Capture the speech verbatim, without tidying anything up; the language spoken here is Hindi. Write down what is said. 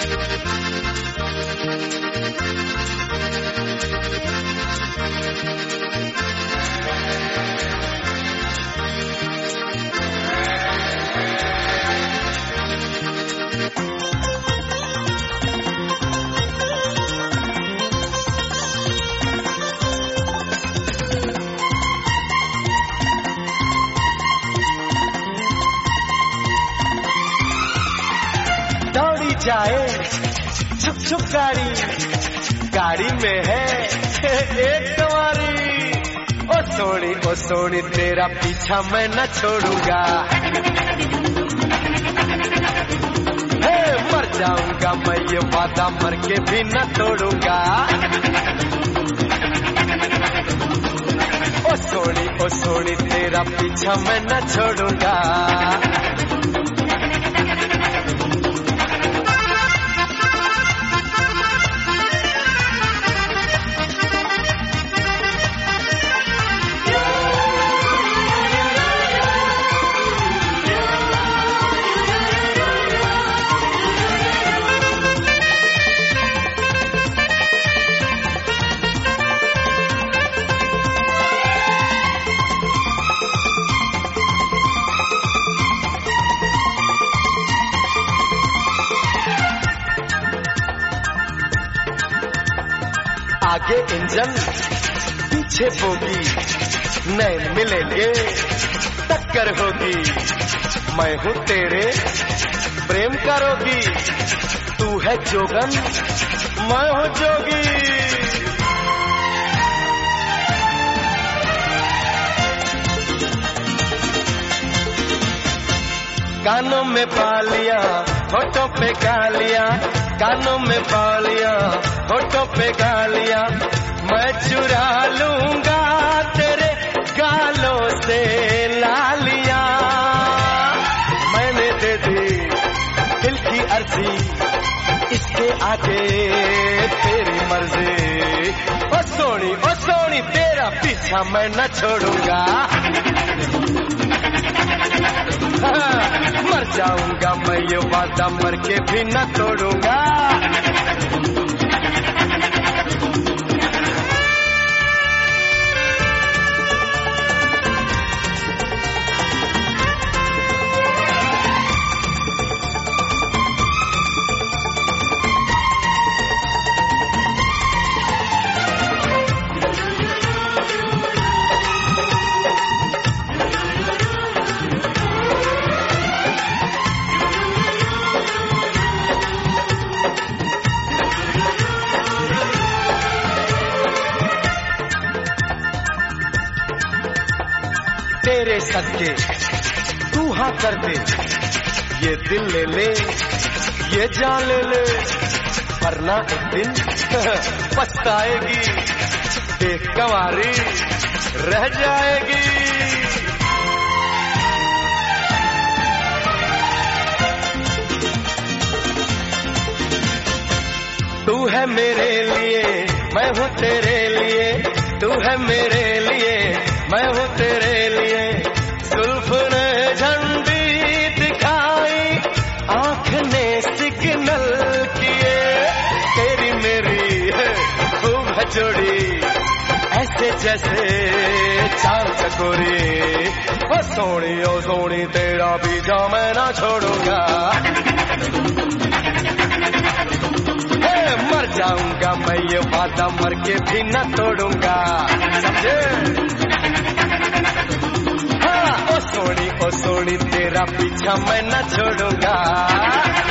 जाए छुप छुप गाड़ी, गाड़ी में है एक सवारी। ओ सोनी ओ सोनी तेरा पीछा मैं न छोड़ूंगा, हे मर जाऊंगा मैं ये वादा मर के भी न तोड़ूंगा। ओ सोनी ओ सोनी तेरा पीछा मैं न छोड़ूंगा। आगे इंजन पीछे बोगी, नैन मिलेंगे टक्कर होगी। मैं हूँ तेरे प्रेम का रोगी, तू है जोगन मैं हूँ जोगी। कानों में पालिया होठों पे गालियां, कानों में पालिया होठों पे गालियां, मैं चुरा लूंगा तेरे गालों से लालियां। मैंने दे दी दिल की अर्जी, इसके आगे तेरी मर्जी। ओ सोनी ओ सोनी तेरा पीछा मैं न छोड़ूंगा, मर जाऊंगा मैं ये वादा मर के भी न तोड़ूंगा। तेरे सदके तू हाँ कर दे, ये दिल ले ले ये जान ले ले, वरना एक दिन पछताएगी, देख कंवारी रह जाएगी। तू है मेरे लिए मैं हूँ तेरे लिए, तू है मेरे लिए मैं हूँ तेरे लिए। जुल्फ ने झंडी दिखाई, आँख ने सिग्नल किए, तेरी मेरी खूब है जोड़ी, ऐसे जैसे चार चकोरी। ओ सोनी ओ सोनी तेरा पीछा मैं ना छोड़ूंगा, मर जाऊंगा मैं ये वादा मर के भी न तोड़ूंगा, समझे? हाँ ओ सोनी ओ सोनी तेरा पीछा मैं न छोड़ूंगा।